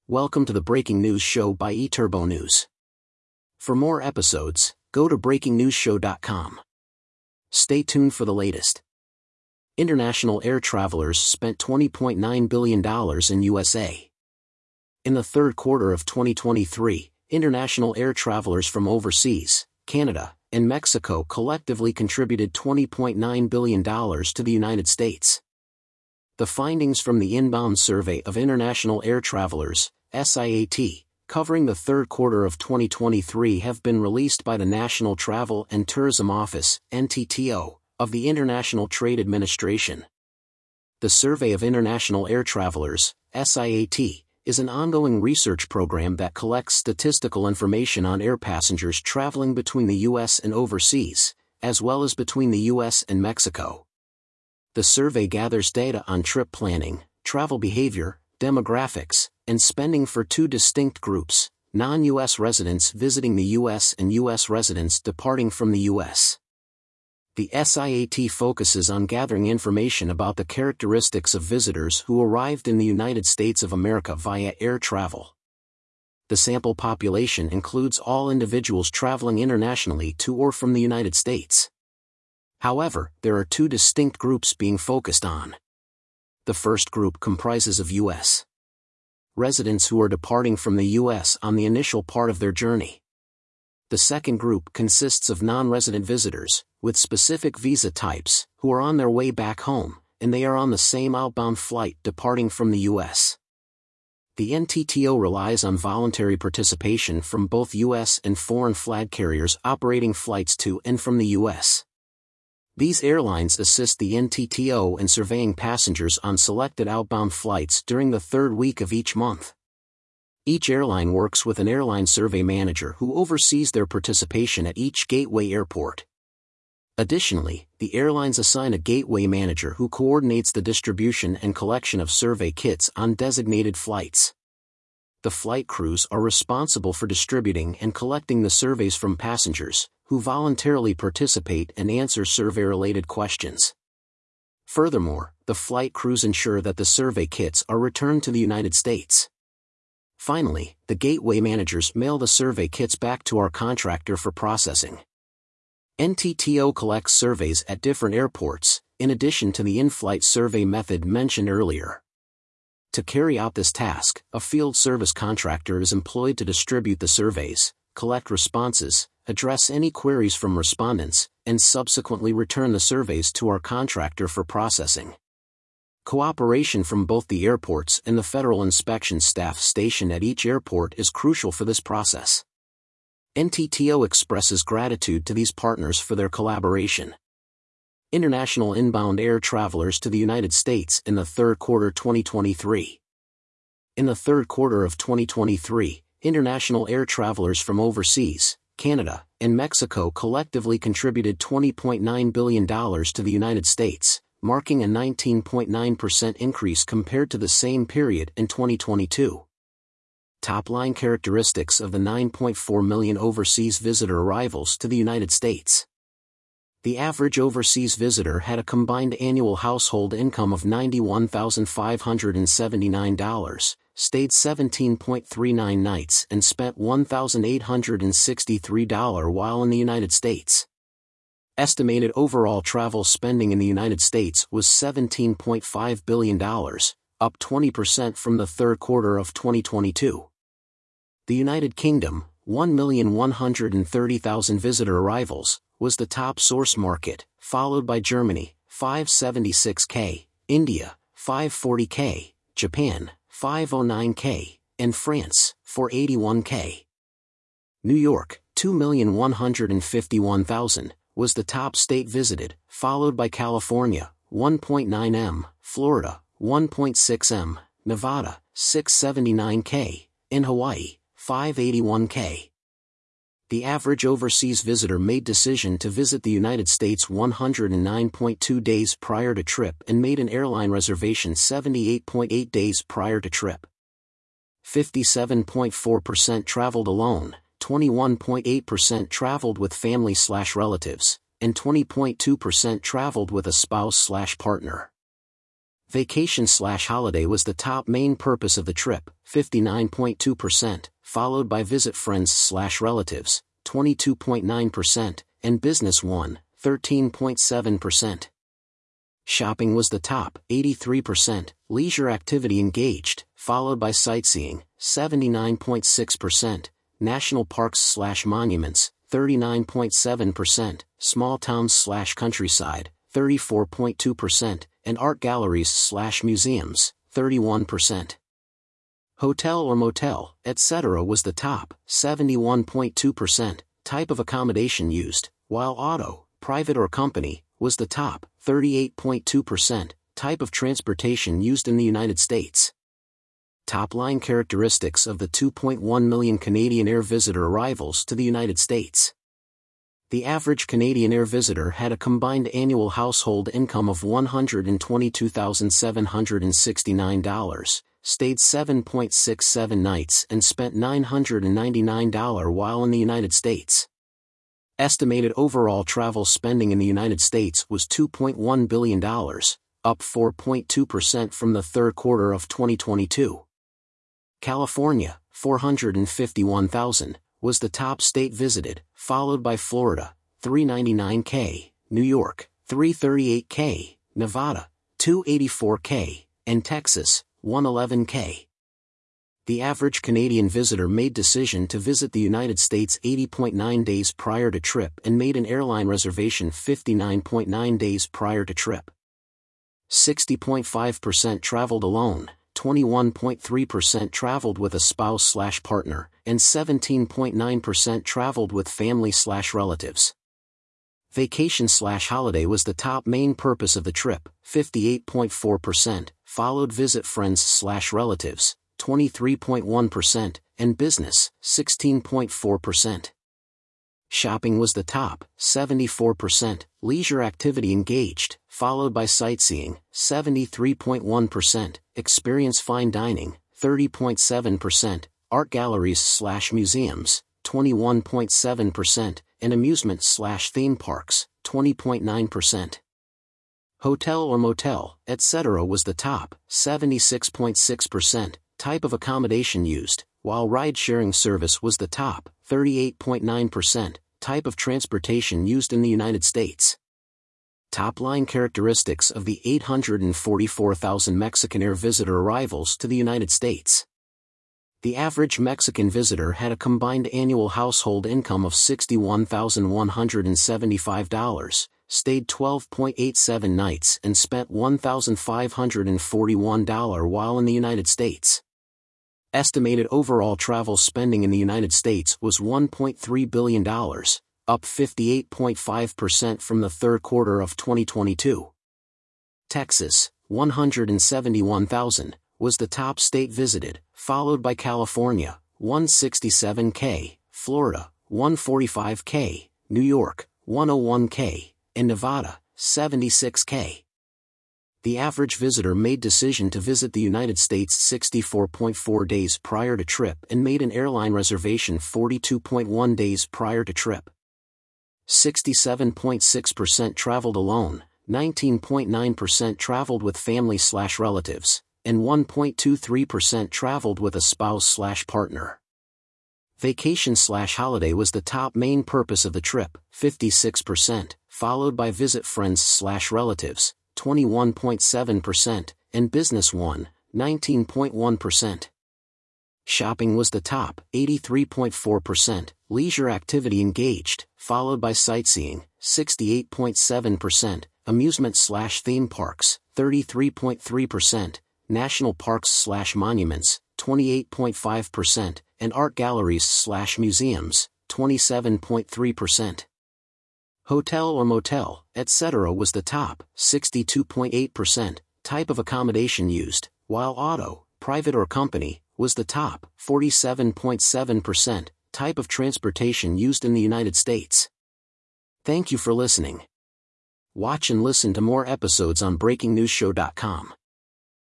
Welcome to the Breaking News Show by eTurbo News. For more episodes, go to breakingnewsshow.com. Stay tuned for the latest. International air travelers spent $20.9 billion in USA. In the third quarter of 2023, international air travelers from overseas, Canada, and Mexico collectively contributed $20.9 billion to the United States. The findings from the Inbound Survey of International Air Travelers, SIAT, covering the third quarter of 2023 have been released by the National Travel and Tourism Office, NTTO, of the International Trade Administration. The Survey of International Air Travelers, SIAT, is an ongoing research program that collects statistical information on air passengers traveling between the U.S. and overseas, as well as between the U.S. and Mexico. The survey gathers data on trip planning, travel behavior, demographics, and spending for two distinct groups: non-U.S. residents visiting the U.S. and U.S. residents departing from the U.S. The SIAT focuses on gathering information about the characteristics of visitors who arrived in the United States of America via air travel. The sample population includes all individuals traveling internationally to or from the United States. However, there are two distinct groups being focused on. The first group comprises of U.S. residents who are departing from the U.S. on the initial part of their journey. The second group consists of non-resident visitors, with specific visa types, who are on their way back home, and they are on the same outbound flight departing from the U.S. The NTTO relies on voluntary participation from both U.S. and foreign flag carriers operating flights to and from the U.S. These airlines assist the NTTO in surveying passengers on selected outbound flights during the third week of each month. Each airline works with an airline survey manager who oversees their participation at each gateway airport. Additionally, the airlines assign a gateway manager who coordinates the distribution and collection of survey kits on designated flights. The flight crews are responsible for distributing and collecting the surveys from passengers, who voluntarily participate and answer survey-related questions. Furthermore, the flight crews ensure that the survey kits are returned to the United States. Finally, the gateway managers mail the survey kits back to our contractor for processing. NTTO collects surveys at different airports, in addition to the in-flight survey method mentioned earlier. To carry out this task, a field service contractor is employed to distribute the surveys, collect responses, address any queries from respondents, and subsequently return the surveys to our contractor for processing. Cooperation from both the airports and the federal inspection staff stationed at each airport is crucial for this process. NTTO expresses gratitude to these partners for their collaboration. International inbound air travelers to the United States in the third quarter 2023. In the third quarter of 2023, international air travelers from overseas, Canada, and Mexico collectively contributed $20.9 billion to the United States, marking a 19.9% increase compared to the same period in 2022. Top-line characteristics of the 9.4 million overseas visitor arrivals to the United States. The average overseas visitor had a combined annual household income of $91,579, stayed 17.39 nights and spent $1,863 while in the United States. Estimated overall travel spending in the United States was $17.5 billion, up 20% from the third quarter of 2022. The United Kingdom, 1,130,000 visitor arrivals, was the top source market, followed by Germany, 576K, India, 540K, Japan, 509K, and France, 481K. New York, 2,151,000, was the top state visited, followed by California, 1.9 m, Florida, 1.6 m, Nevada, 679K, and Hawaii, 581K. The average overseas visitor made decision to visit the United States 109.2 days prior to trip and made an airline reservation 78.8 days prior to trip. 57.4% traveled alone, 21.8% traveled with family/relatives, and 20.2% traveled with a spouse/partner. Vacation/holiday was the top main purpose of the trip, 59.2%, followed by visit friends/relatives, 22.9%, and business 13.7%. Shopping was the top, 83%, leisure activity engaged, followed by sightseeing, 79.6%, national parks/monuments, 39.7%, small towns/countryside, 34.2%, and art galleries/museums, 31%. Hotel or motel, etc. was the top, 71.2%, type of accommodation used, while auto, private or company, was the top, 38.2%, type of transportation used in the United States. Top-line characteristics of the 2.1 million Canadian Air visitor arrivals to the United States. The average Canadian Air visitor had a combined annual household income of $122,769, stayed 7.67 nights and spent $999 while in the United States. Estimated overall travel spending in the United States was $2.1 billion, up 4.2% from the third quarter of 2022. California, 451,000, was the top state visited, followed by Florida, 399K, New York, 338K, Nevada, 284K, and Texas, 111K. The average Canadian visitor made decision to visit the United States 80.9 days prior to trip and made an airline reservation 59.9 days prior to trip. 60.5% traveled alone, 21.3% traveled with a spouse/partner, and 17.9% traveled with family/relatives. Vacation/holiday was the top main purpose of the trip, 58.4%, followed visit friends/relatives, 23.1%, and business, 16.4%. Shopping was the top, 74%, leisure activity engaged, followed by sightseeing, 73.1%, experience fine dining, 30.7%, art galleries/museums, 21.7%, and amusement/theme parks, 20.9%. Hotel or motel, etc. was the top, 76.6%, type of accommodation used, while ride-sharing service was the top, 38.9%, type of transportation used in the United States. Top-line characteristics of the 844,000 Mexican Air visitor arrivals to the United States. The average Mexican visitor had a combined annual household income of $61,175, stayed 12.87 nights and spent $1,541 while in the United States. Estimated overall travel spending in the United States was $1.3 billion, up 58.5% from the third quarter of 2022. Texas, 171,000, was the top state visited, followed by California, 167K, Florida, 145K, New York, 101K, and Nevada, 76K. The average visitor made decision to visit the United States 64.4 days prior to trip and made an airline reservation 42.1 days prior to trip. 67.6% traveled alone, 19.9% traveled with family/relatives, and 1.23% traveled with a spouse/partner. Vacation/holiday was the top main purpose of the trip, 56%, followed by visit friends/relatives, 21.7%, and business 19.1%. Shopping was the top, 83.4%, leisure activity engaged, followed by sightseeing, 68.7%, amusement/theme parks, 33.3%, national parks/monuments, 28.5%, and art galleries/museums, 27.3%. Hotel or motel, etc. was the top, 62.8%, type of accommodation used, while auto, private or company, was the top, 47.7%, type of transportation used in the United States. Thank you for listening. Watch and listen to more episodes on BreakingNewsShow.com.